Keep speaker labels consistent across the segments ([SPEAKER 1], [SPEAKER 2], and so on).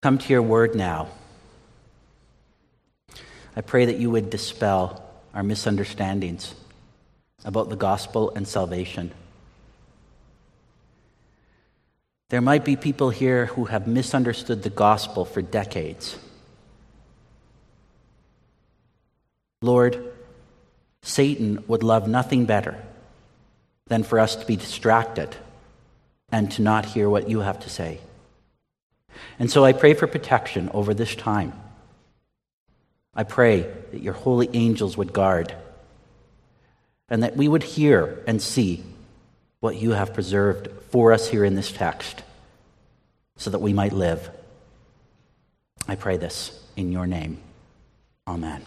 [SPEAKER 1] Come to your word now. I pray that you would dispel our misunderstandings about the gospel and salvation. There might be people here who have misunderstood the gospel for decades. Lord, Satan would love nothing better than for us to be distracted and to not hear what you have to say. And so I pray for protection over this time. I pray that your holy angels would guard and that we would hear and see what you have preserved for us here in this text so that we might live. I pray this in your name. Amen.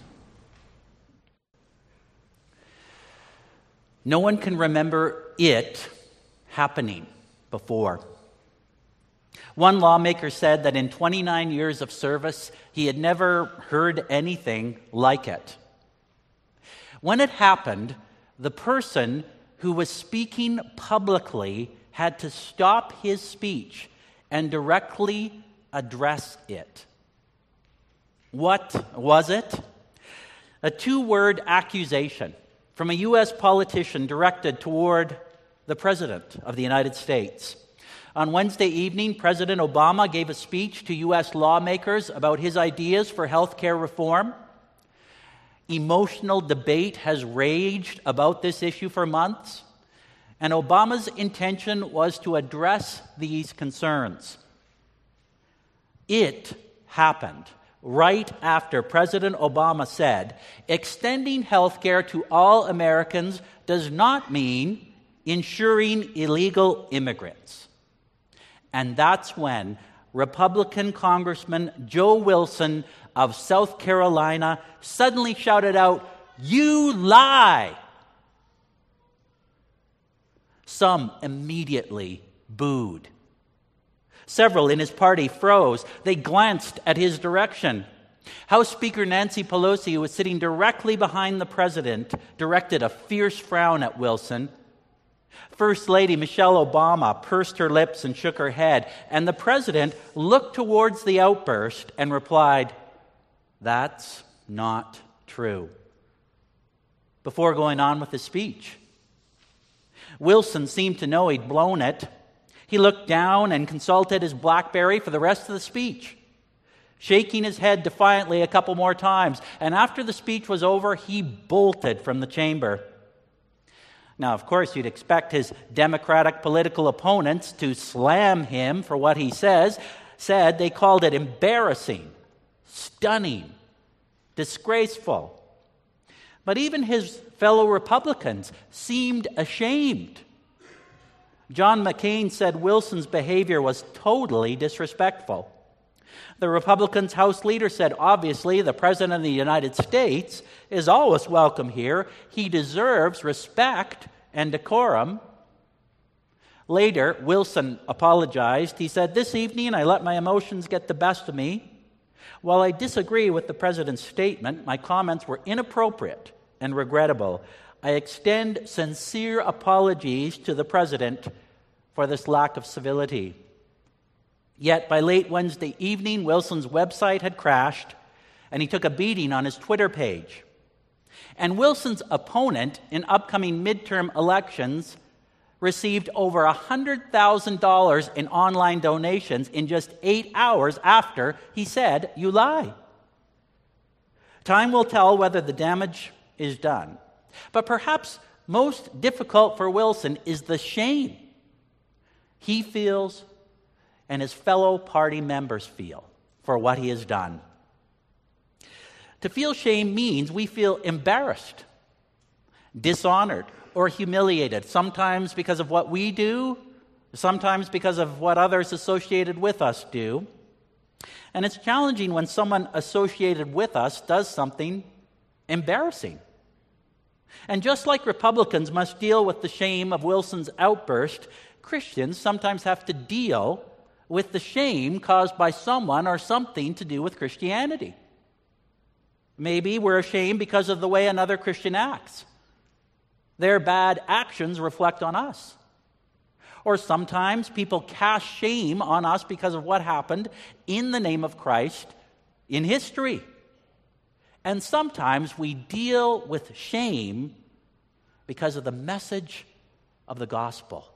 [SPEAKER 1] No one can remember it happening before. One lawmaker said that in 29 years of service, he had never heard anything like it. When it happened, the person who was speaking publicly had to stop his speech and directly address it. What was it? A two-word accusation from a U.S. politician directed toward the President of the United States. On Wednesday evening, President Obama gave a speech to U.S. lawmakers about his ideas for health care reform. Emotional debate has raged about this issue for months, and Obama's intention was to address these concerns. It happened right after President Obama said, extending health care to all Americans does not mean insuring illegal immigrants. And that's when Republican Congressman Joe Wilson of South Carolina suddenly shouted out, "You lie!" Some immediately booed. Several in his party froze. They glanced at his direction. House Speaker Nancy Pelosi, who was sitting directly behind the president, directed a fierce frown at Wilson. First Lady Michelle Obama pursed her lips and shook her head, and the president looked towards the outburst and replied, "That's not true," before going on with his speech. Wilson seemed to know he'd blown it. He looked down and consulted his BlackBerry for the rest of the speech, shaking his head defiantly a couple more times, and after the speech was over, he bolted from the chamber. Now, of course, you'd expect his Democratic political opponents to slam him for what he said. They called it embarrassing, stunning, disgraceful. But even his fellow Republicans seemed ashamed. John McCain said Wilson's behavior was totally disrespectful. The Republicans' House leader said, obviously, the President of the United States is always welcome here. He deserves respect and decorum. Later, Wilson apologized. He said, "This evening I let my emotions get the best of me. While I disagree with the President's statement, my comments were inappropriate and regrettable. I extend sincere apologies to the President for this lack of civility." Yet by late Wednesday evening, Wilson's website had crashed, and he took a beating on his Twitter page. And Wilson's opponent in upcoming midterm elections received over $100,000 in online donations in just 8 hours after he said, "You lie." Time will tell whether the damage is done. But perhaps most difficult for Wilson is the shame he feels and his fellow party members feel for what he has done. To feel shame means we feel embarrassed, dishonored, or humiliated, sometimes because of what we do, sometimes because of what others associated with us do. And it's challenging when someone associated with us does something embarrassing. And just like Republicans must deal with the shame of Wilson's outburst, Christians sometimes have to deal with the shame caused by someone or something to do with Christianity. Maybe we're ashamed because of the way another Christian acts. Their bad actions reflect on us. Or sometimes people cast shame on us because of what happened in the name of Christ in history. And sometimes we deal with shame because of the message of the gospel.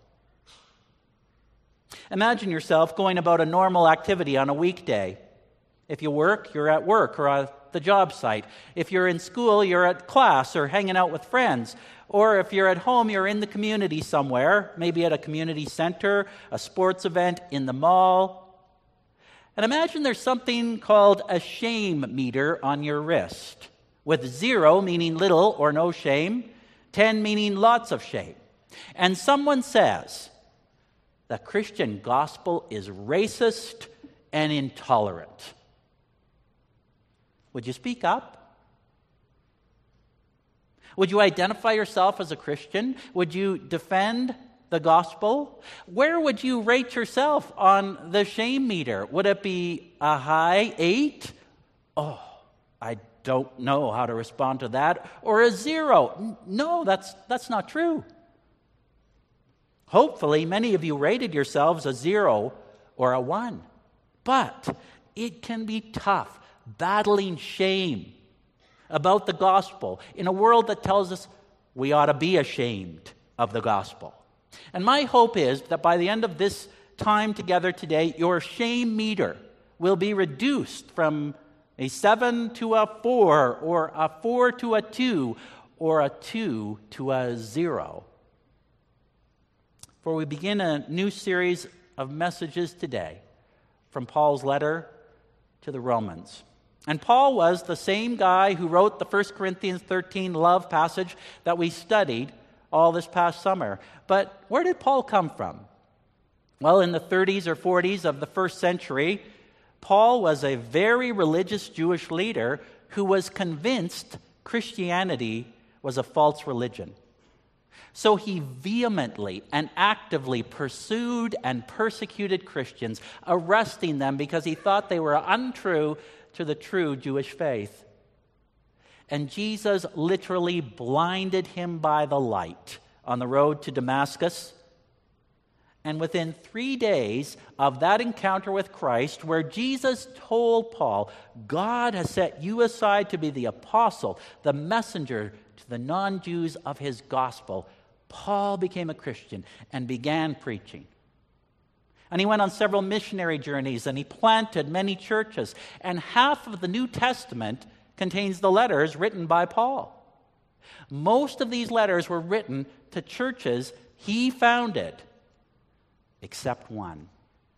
[SPEAKER 1] Imagine yourself going about a normal activity on a weekday. If you work, you're at work or at the job site. If you're in school, you're at class or hanging out with friends. Or if you're at home, you're in the community somewhere, maybe at a community center, a sports event, in the mall. And imagine there's something called a shame meter on your wrist, with 0 meaning little or no shame, 10 meaning lots of shame. And someone says, the Christian gospel is racist and intolerant. Would you speak up? Would you identify yourself as a Christian? Would you defend the gospel? Where would you rate yourself on the shame meter? Would it be a high 8? Oh, I don't know how to respond to that. Or a 0? No, that's not true. Hopefully, many of you rated yourselves a 0 or a 1. But it can be tough battling shame about the gospel in a world that tells us we ought to be ashamed of the gospel. And my hope is that by the end of this time together today, your shame meter will be reduced from a 7 to a 4, or a 4 to a 2, or a 2 to a 0. For we begin a new series of messages today from Paul's letter to the Romans. And Paul was the same guy who wrote the 1 Corinthians 13 love passage that we studied all this past summer. But where did Paul come from? Well, in the 30s or 40s of the first century, Paul was a very religious Jewish leader who was convinced Christianity was a false religion. So he vehemently and actively pursued and persecuted Christians, arresting them because he thought they were untrue to the true Jewish faith. And Jesus literally blinded him by the light on the road to Damascus. And within 3 days of that encounter with Christ, where Jesus told Paul, God has set you aside to be the apostle, the messenger to the non-Jews of his gospel, Paul became a Christian and began preaching. And he went on several missionary journeys, and he planted many churches. And half of the New Testament contains the letters written by Paul. Most of these letters were written to churches he founded, except one,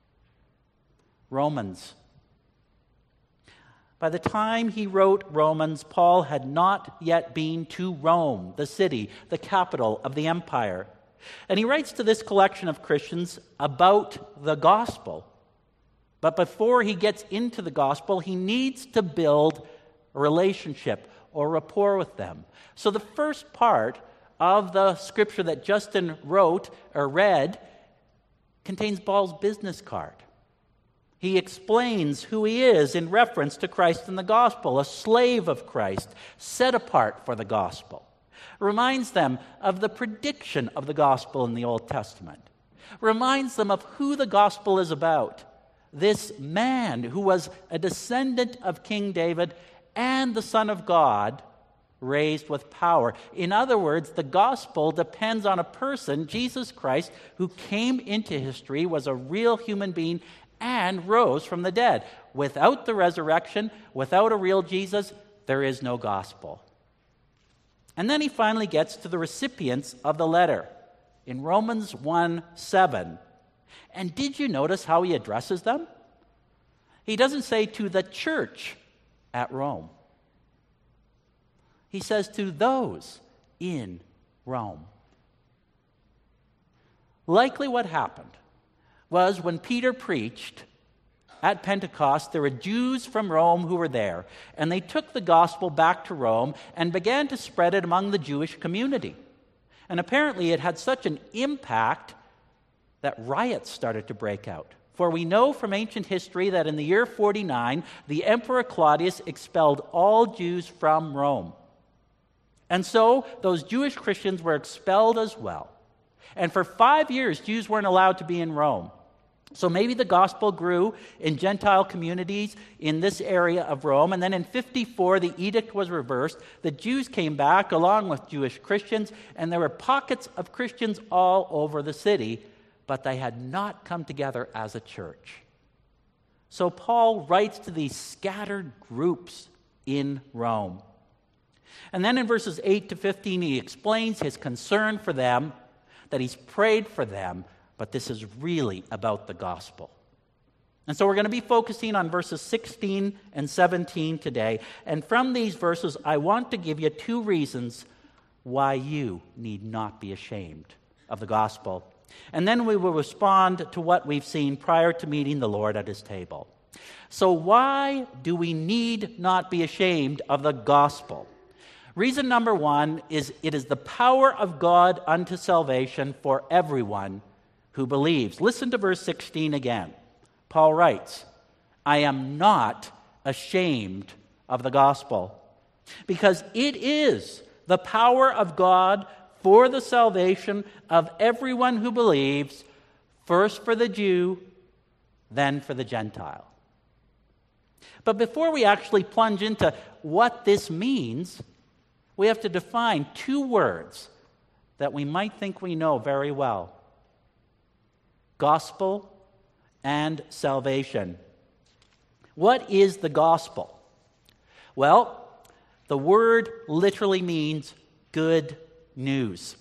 [SPEAKER 1] Romans. By the time he wrote Romans, Paul had not yet been to Rome, the city, the capital of the empire. And he writes to this collection of Christians about the gospel. But before he gets into the gospel, he needs to build a relationship or rapport with them. So the first part of the scripture that Justin wrote or read contains Paul's business card. He explains who he is in reference to Christ and the gospel, a slave of Christ, set apart for the gospel. Reminds them of the prediction of the gospel in the Old Testament. Reminds them of who the gospel is about. This man who was a descendant of King David and the Son of God, raised with power. In other words, the gospel depends on a person, Jesus Christ, who came into history, was a real human being, and rose from the dead. Without the resurrection, without a real Jesus, there is no gospel. And then he finally gets to the recipients of the letter in Romans 1:7. And did you notice how he addresses them? He doesn't say to the church at Rome. He says to those in Rome. Likely what happened was when Peter preached at Pentecost, there were Jews from Rome who were there, and they took the gospel back to Rome and began to spread it among the Jewish community. And apparently it had such an impact that riots started to break out. For we know from ancient history that in the year 49, the Emperor Claudius expelled all Jews from Rome. And so those Jewish Christians were expelled as well. And for 5 years, Jews weren't allowed to be in Rome. So maybe the gospel grew in Gentile communities in this area of Rome. And then in 54, the edict was reversed. The Jews came back along with Jewish Christians, and there were pockets of Christians all over the city, but they had not come together as a church. So Paul writes to these scattered groups in Rome. And then in verses 8 to 15, he explains his concern for them, that he's prayed for them, but this is really about the gospel. And so we're going to be focusing on verses 16 and 17 today. And from these verses, I want to give you 2 reasons why you need not be ashamed of the gospel. And then we will respond to what we've seen prior to meeting the Lord at his table. So why do we need not be ashamed of the gospel? Reason number 1 is it is the power of God unto salvation for everyone who believes. Listen to verse 16 again. Paul writes, I am not ashamed of the gospel, because it is the power of God for the salvation of everyone who believes, first for the Jew, then for the Gentile. But before we actually plunge into what this means, we have to define 2 words that we might think we know very well: gospel and salvation. What is the gospel? Well, the word literally means good news.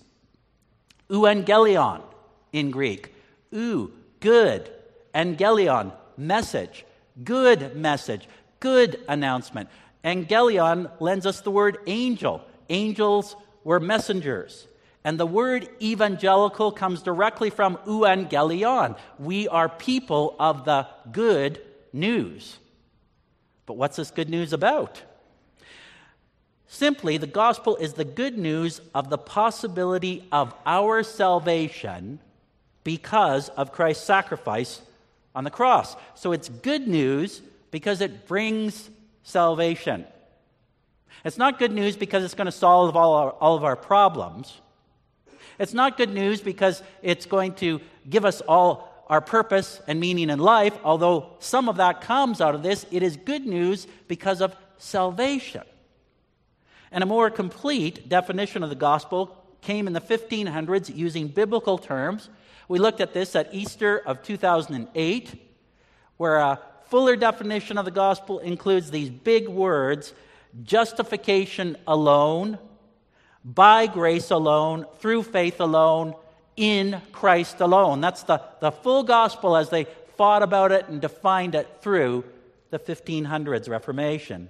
[SPEAKER 1] Euangelion in Greek. Good. Angelion, message. Good message. Good announcement. Angelion lends us the word angel. Angels were messengers. And the word evangelical comes directly from euangelion. We are people of the good news. But what's this good news about? Simply, the gospel is the good news of the possibility of our salvation because of Christ's sacrifice on the cross. So it's good news because it brings salvation. It's not good news because it's going to solve all of our problems. It's not good news because it's going to give us all our purpose and meaning in life, although some of that comes out of this. It is good news because of salvation. And a more complete definition of the gospel came in the 1500s using biblical terms. We looked at this at Easter of 2008, where a fuller definition of the gospel includes these big words: justification alone, by grace alone, through faith alone, in Christ alone. That's the full gospel as they thought about it and defined it through the 1500s Reformation.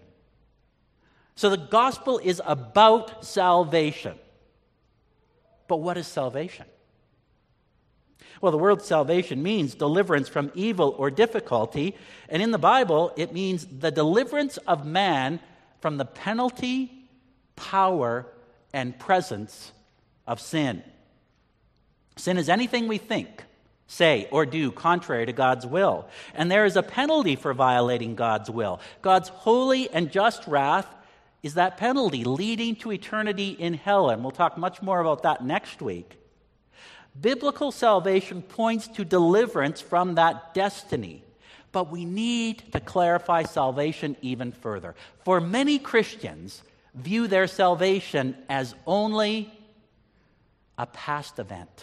[SPEAKER 1] So the gospel is about salvation. But what is salvation? Well, the word salvation means deliverance from evil or difficulty. And in the Bible, it means the deliverance of man from the penalty, power, and presence of sin. Sin is anything we think, say, or do contrary to God's will. And there is a penalty for violating God's will. God's holy and just wrath is that penalty leading to eternity in hell. And we'll talk much more about that next week. Biblical salvation points to deliverance from that destiny. But we need to clarify salvation even further. For many Christians view their salvation as only a past event.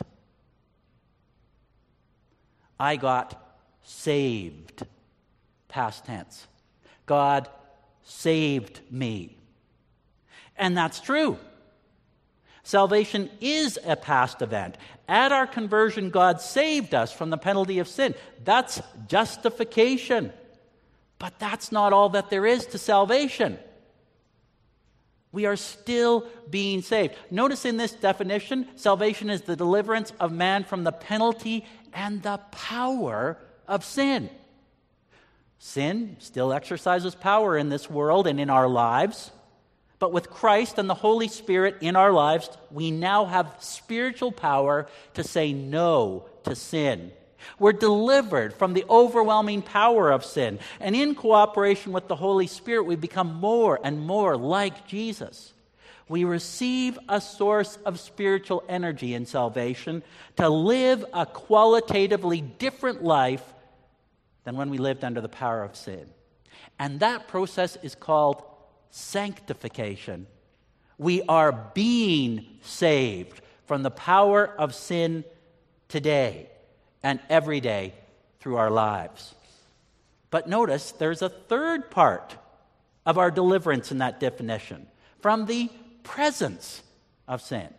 [SPEAKER 1] I got saved, past tense. God saved me. And that's true. Salvation is a past event. At our conversion, God saved us from the penalty of sin. That's justification. But that's not all that there is to salvation. We are still being saved. Notice in this definition, salvation is the deliverance of man from the penalty and the power of sin. Sin still exercises power in this world and in our lives. But with Christ and the Holy Spirit in our lives, we now have spiritual power to say no to sin. We're delivered from the overwhelming power of sin. And in cooperation with the Holy Spirit, we become more and more like Jesus. We receive a source of spiritual energy in salvation to live a qualitatively different life than when we lived under the power of sin. And that process is called sanctification. We are being saved from the power of sin today and every day through our lives. But notice there's a third part of our deliverance in that definition: from the presence of sin.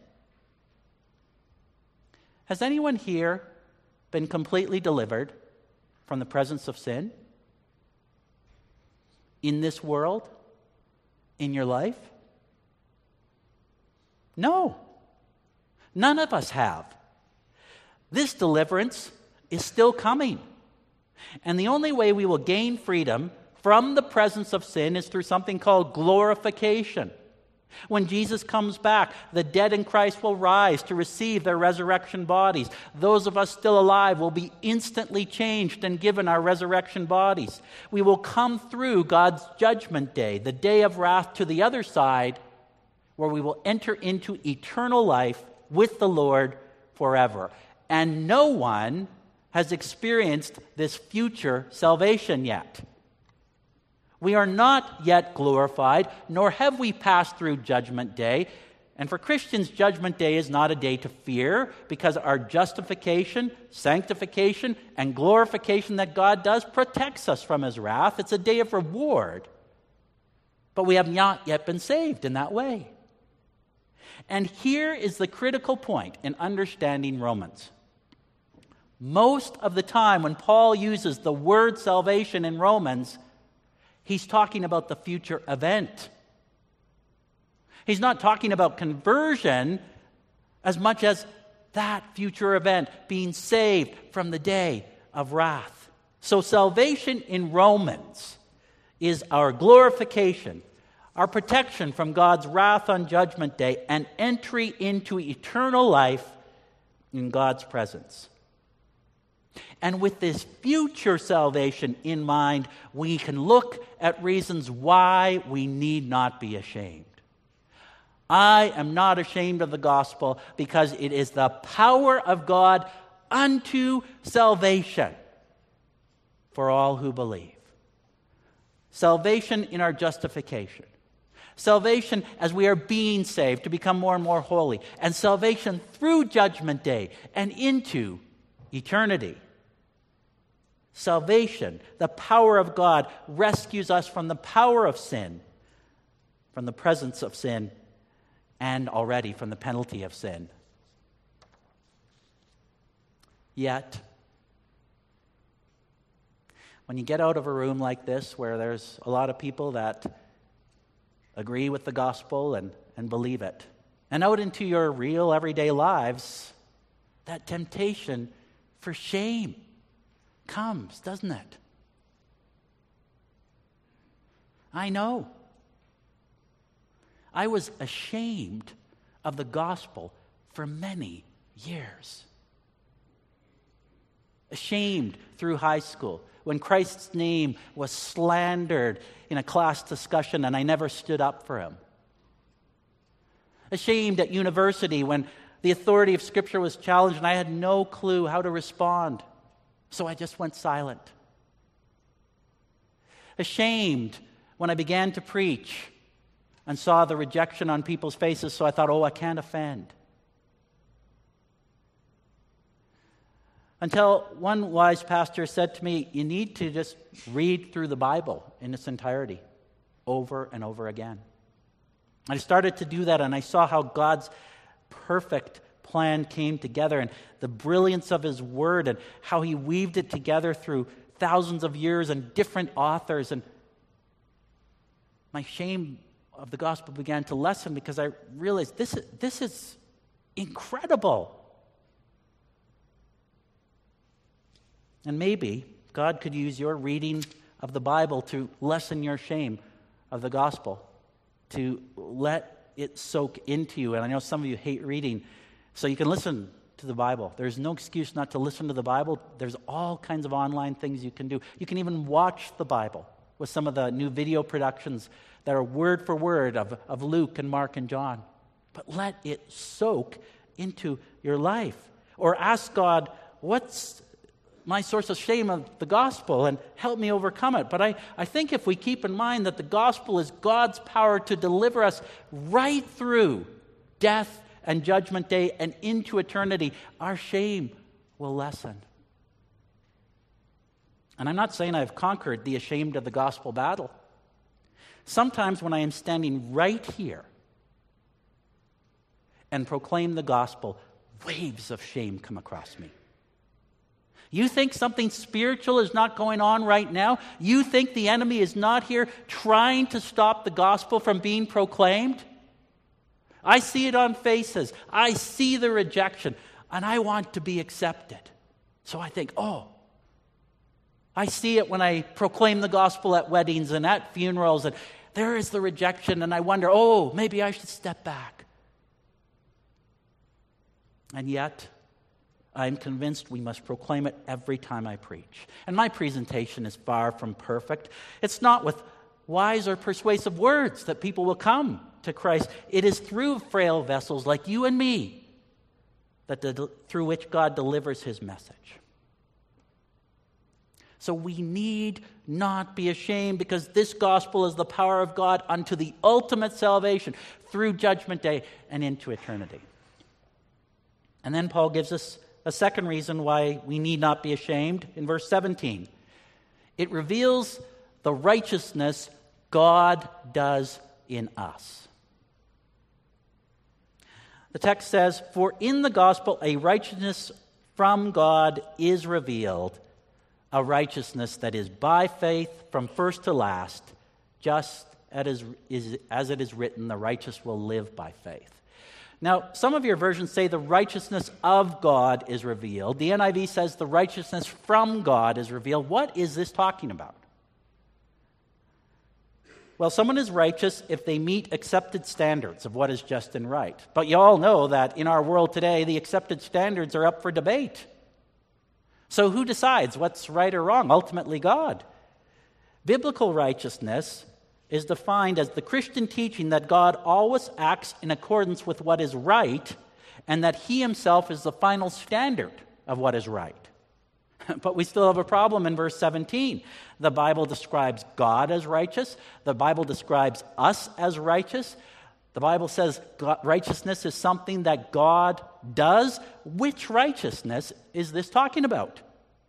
[SPEAKER 1] Has anyone here been completely delivered from the presence of sin? In this world? In your life? No. None of us have. This deliverance is still coming. And the only way we will gain freedom from the presence of sin is through something called glorification. When Jesus comes back, the dead in Christ will rise to receive their resurrection bodies. Those of us still alive will be instantly changed and given our resurrection bodies. We will come through God's judgment day, the day of wrath, to the other side, where we will enter into eternal life with the Lord forever. And no one has experienced this future salvation yet. We are not yet glorified, nor have we passed through Judgment Day. And for Christians, Judgment Day is not a day to fear, because our justification, sanctification, and glorification that God does protects us from His wrath. It's a day of reward. But we have not yet been saved in that way. And here is the critical point in understanding Romans. Most of the time when Paul uses the word salvation in Romans, he's talking about the future event. He's not talking about conversion as much as that future event, being saved from the day of wrath. So salvation in Romans is our glorification, our protection from God's wrath on Judgment Day, and entry into eternal life in God's presence. And with this future salvation in mind, we can look at reasons why we need not be ashamed. I am not ashamed of the gospel because it is the power of God unto salvation for all who believe. Salvation in our justification. Salvation as we are being saved to become more and more holy. And salvation through Judgment Day and into eternity. Salvation, the power of God, rescues us from the power of sin, from the presence of sin, and already from the penalty of sin. Yet, when you get out of a room like this where there's a lot of people that agree with the gospel and believe it, and out into your real everyday lives, that temptation for shame comes, doesn't it? I know. I was ashamed of the gospel for many years. Ashamed through high school, when Christ's name was slandered in a class discussion and I never stood up for Him. Ashamed at university when the authority of Scripture was challenged and I had no clue how to respond. So I just went silent. Ashamed when I began to preach and saw the rejection on people's faces, so I thought, I can't offend. Until one wise pastor said to me, you need to just read through the Bible in its entirety over and over again. I started to do that, and I saw how God's perfect plan came together and the brilliance of His Word and how He weaved it together through thousands of years and different authors. And my shame of the gospel began to lessen because I realized this is incredible. And maybe God could use your reading of the Bible to lessen your shame of the gospel, to let it soak into you. And I know some of you hate reading, so you can listen to the Bible. There's no excuse not to listen to the Bible. There's all kinds of online things you can do. You can even watch the Bible. with some of the new video productions that are word for word of Luke and Mark and John. But let it soak into your life. Or ask God, what's my source of shame of the gospel, and help me overcome it. But I think if we keep in mind that the gospel is God's power to deliver us right through death and judgment day and into eternity, our shame will lessen. And I'm not saying I've conquered the ashamed of the gospel battle. Sometimes when I am standing right here and proclaim the gospel, waves of shame come across me. You think something spiritual is not going on right now? You think the enemy is not here trying to stop the gospel from being proclaimed? I see it on faces. I see the rejection, and I want to be accepted. So I think, I see it when I proclaim the gospel at weddings and at funerals, and there is the rejection, and I wonder, maybe I should step back. And yet, I'm convinced we must proclaim it every time I preach. And my presentation is far from perfect. It's not with wise or persuasive words that people will come to Christ. It is through frail vessels like you and me through which God delivers his message. So we need not be ashamed, because this gospel is the power of God unto the ultimate salvation through judgment day and into eternity. And then Paul gives us a second reason why we need not be ashamed in verse 17. It reveals the righteousness God does in us. The text says, "For in the gospel a righteousness from God is revealed, a righteousness that is by faith from first to last, just as it is written, the righteous will live by faith." Now, some of your versions say the righteousness of God is revealed. The NIV says the righteousness from God is revealed. What is this talking about? Well, someone is righteous if they meet accepted standards of what is just and right. But you all know that in our world today, the accepted standards are up for debate. So who decides what's right or wrong? Ultimately, God. Biblical righteousness is defined as the Christian teaching that God always acts in accordance with what is right, and that he himself is the final standard of what is right. But we still have a problem in verse 17. The Bible describes God as righteous. The Bible describes us as righteous. The Bible says righteousness is something that God does. Which righteousness is this talking about?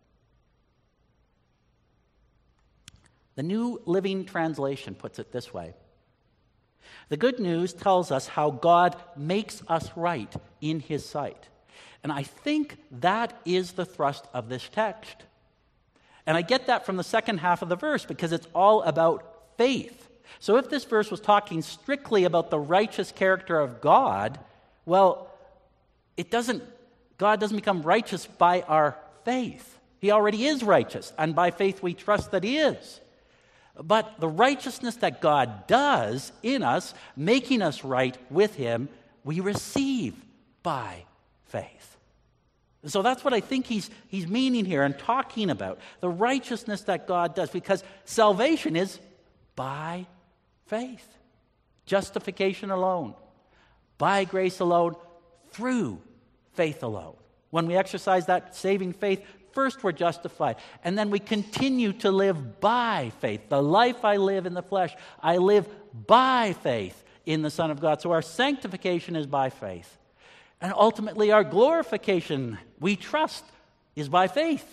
[SPEAKER 1] The New Living Translation puts it this way. The good news tells us how God makes us right in his sight. And I think that is the thrust of this text. And I get that from the second half of the verse, because it's all about faith. So if this verse was talking strictly about the righteous character of God, well, God doesn't become righteous by our faith. He already is righteous, and by faith we trust that he is. But the righteousness that God does in us, making us right with him, we receive by faith. So that's what I think he's meaning here and talking about. The righteousness that God does, because salvation is by faith. Justification alone. By grace alone. Through faith alone. When we exercise that saving faith, first we're justified, and then we continue to live by faith. The life I live in the flesh, I live by faith in the Son of God. So our sanctification is by faith. And ultimately our glorification, we trust, is by faith.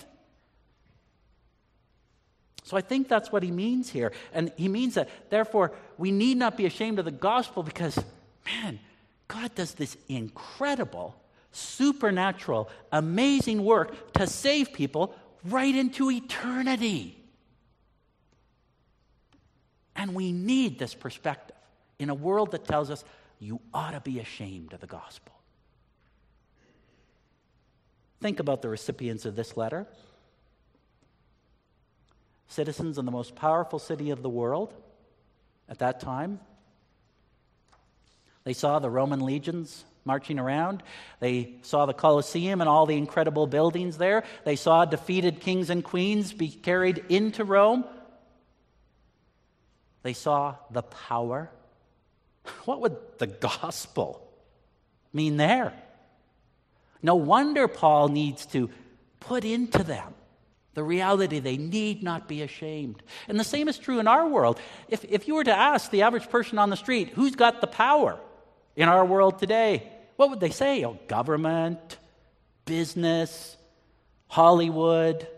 [SPEAKER 1] So I think that's what he means here. And he means that, therefore, we need not be ashamed of the gospel, because, man, God does this incredible, supernatural, amazing work to save people right into eternity. And we need this perspective in a world that tells us you ought to be ashamed of the gospel. Think about the recipients of this letter. Citizens in the most powerful city of the world at that time. They saw the Roman legions marching around. They saw the Colosseum and all the incredible buildings there. They saw defeated kings and queens be carried into Rome. They saw the power. What would the gospel mean there? No wonder Paul needs to put into them the reality they need not be ashamed. And the same is true in our world. If you were to ask the average person on the street, who's got the power in our world today? What would they say? Oh, government, business, Hollywood.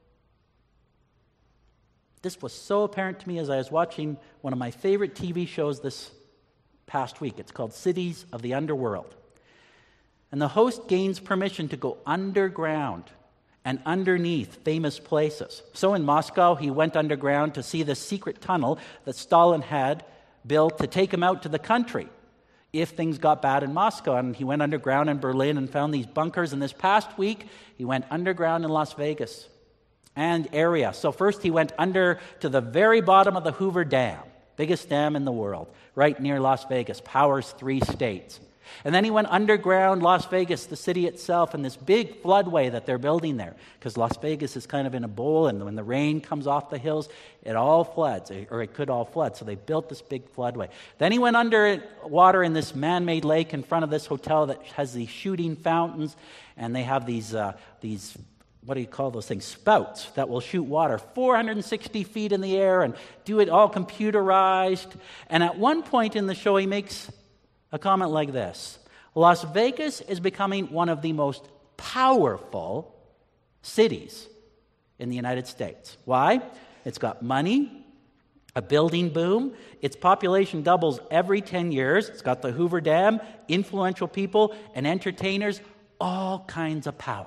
[SPEAKER 1] This was so apparent to me as I was watching one of my favorite TV shows this past week. It's called Cities of the Underworld. And the host gains permission to go underground and underneath famous places. So in Moscow, he went underground to see the secret tunnel that Stalin had built to take him out to the country if things got bad in Moscow. And he went underground in Berlin and found these bunkers. And this past week, he went underground in Las Vegas and area. So first he went under to the very bottom of the Hoover Dam, biggest dam in the world, right near Las Vegas, powers 3 states. And then he went underground Las Vegas, the city itself, and this big floodway that they're building there, because Las Vegas is kind of in a bowl, and when the rain comes off the hills, it all floods, or it could all flood. So they built this big floodway. Then he went under water in this man-made lake in front of this hotel that has these shooting fountains, and they have these what do you call those things? Spouts that will shoot water 460 feet in the air and do it all computerized. And at one point in the show, he makes a comment like this: Las Vegas is becoming one of the most powerful cities in the United States. Why? It's got money, a building boom, its population doubles every 10 years, it's got the Hoover Dam, influential people and entertainers, all kinds of power.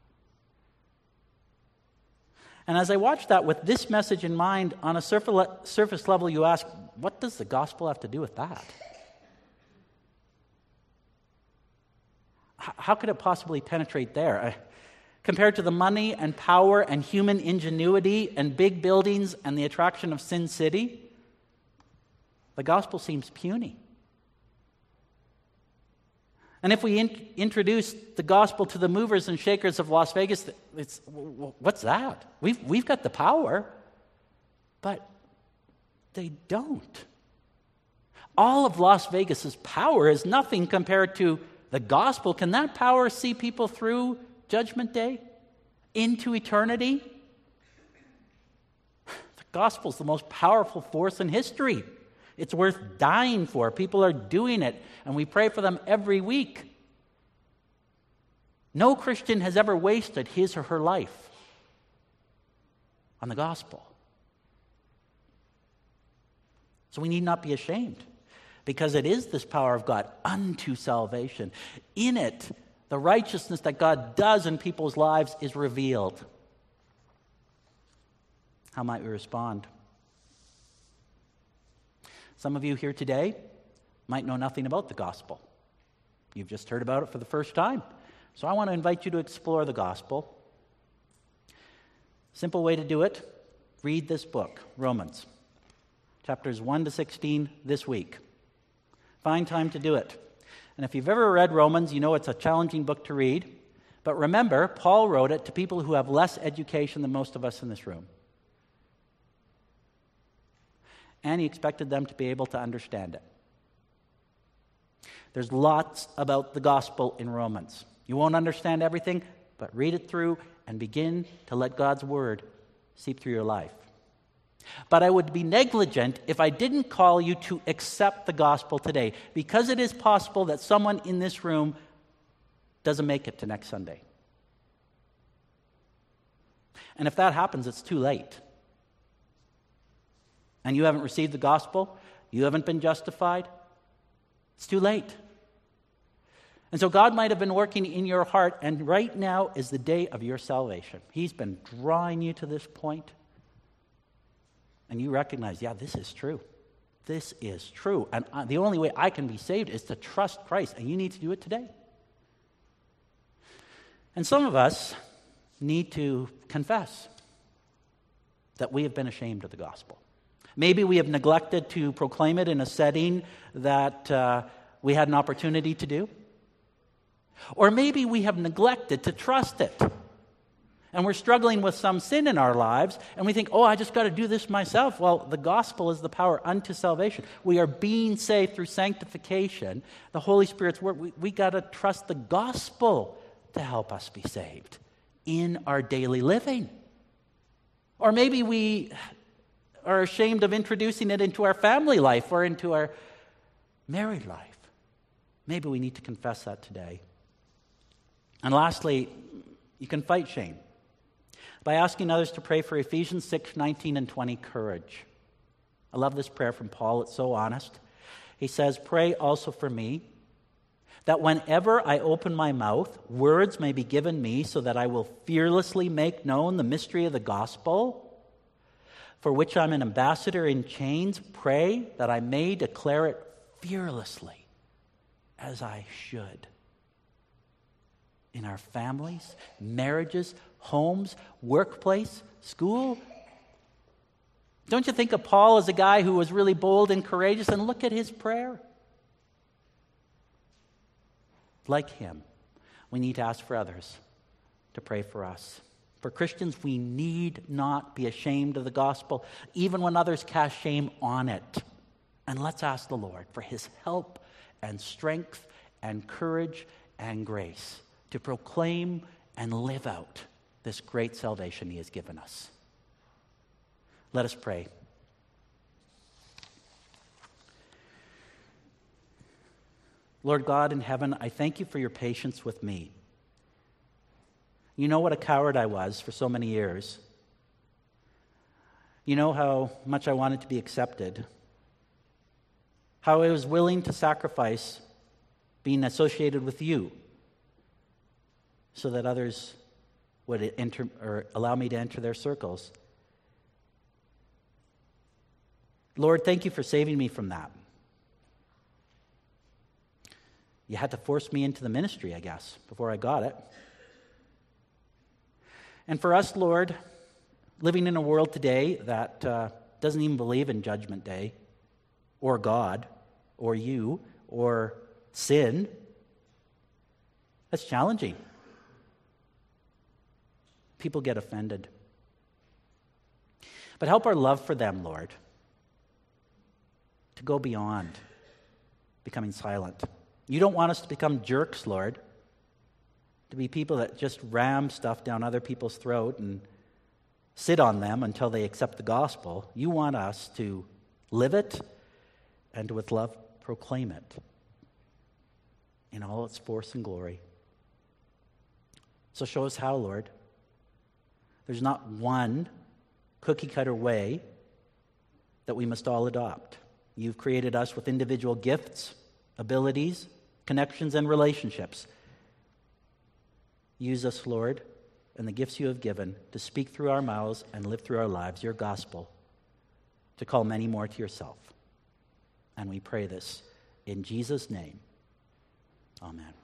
[SPEAKER 1] And as I watch that with this message in mind, on a surface level, you ask, what does the gospel have to do with that? How could it possibly penetrate there? Compared to the money and power and human ingenuity and big buildings and the attraction of Sin City, the gospel seems puny. And if we introduce the gospel to the movers and shakers of Las Vegas, what's that? We've got the power, but they don't. All of Las Vegas's power is nothing compared to the gospel. Can that power see people through Judgment Day into eternity? The gospel is the most powerful force in history. It's worth dying for. People are doing it, and we pray for them every week. No Christian has ever wasted his or her life on the gospel. So we need not be ashamed, because it is this power of God unto salvation. In it, the righteousness that God does in people's lives is revealed. How might we respond? Some of you here today might know nothing about the gospel. You've just heard about it for the first time. So I want to invite you to explore the gospel. Simple way to do it: read this book, Romans, chapters 1 to 16 this week. Find time to do it. And if you've ever read Romans, you know it's a challenging book to read. But remember, Paul wrote it to people who have less education than most of us in this room. And he expected them to be able to understand it. There's lots about the gospel in Romans. You won't understand everything, but read it through and begin to let God's word seep through your life. But I would be negligent if I didn't call you to accept the gospel today, because it is possible that someone in this room doesn't make it to next Sunday. And if that happens, it's too late. And you haven't received the gospel, you haven't been justified, it's too late. And so God might have been working in your heart, and right now is the day of your salvation. He's been drawing you to this point, and you recognize, yeah, this is true. This is true. And the only way I can be saved is to trust Christ, and you need to do it today. And some of us need to confess that we have been ashamed of the gospel. Maybe we have neglected to proclaim it in a setting that we had an opportunity to do. Or maybe we have neglected to trust it. and we're struggling with some sin in our lives, and we think, oh, I just got to do this myself. Well, the gospel is the power unto salvation. We are being saved through sanctification, the Holy Spirit's work. We got to trust the gospel to help us be saved in our daily living. Or maybe we are ashamed of introducing it into our family life or into our married life. Maybe we need to confess that today. And lastly, you can fight shame by asking others to pray for Ephesians 6:19 and 20 courage. I love this prayer from Paul. It's so honest. He says, "Pray also for me, that whenever I open my mouth, words may be given me so that I will fearlessly make known the mystery of the gospel, for which I'm an ambassador in chains. Pray that I may declare it fearlessly, as I should." In our families, marriages, homes, workplace, school. Don't you think of Paul as a guy who was really bold and courageous? And look at his prayer. Like him, we need to ask for others to pray for us. For Christians, we need not be ashamed of the gospel, even when others cast shame on it. And let's ask the Lord for his help and strength and courage and grace to proclaim and live out this great salvation he has given us. Let us pray. Lord God in heaven, I thank you for your patience with me. You know what a coward I was for so many years. You know how much I wanted to be accepted. How I was willing to sacrifice being associated with you so that others would enter or allow me to enter their circles. Lord, thank you for saving me from that. You had to force me into the ministry, I guess, before I got it. And for us, Lord, living in a world today that doesn't even believe in Judgment Day, or God, or you, or sin, that's challenging. People get offended. But help our love for them, Lord, to go beyond becoming silent. You don't want us to become jerks, Lord, to be people that just ram stuff down other people's throat and sit on them until they accept the gospel. You want us to live it and with love proclaim it in all its force and glory. So show us how, Lord. There's not one cookie-cutter way that we must all adopt. You've created us with individual gifts, abilities, connections, and relationships. Use us, Lord, and the gifts you have given to speak through our mouths and live through our lives your gospel, to call many more to yourself. And we pray this in Jesus' name. Amen.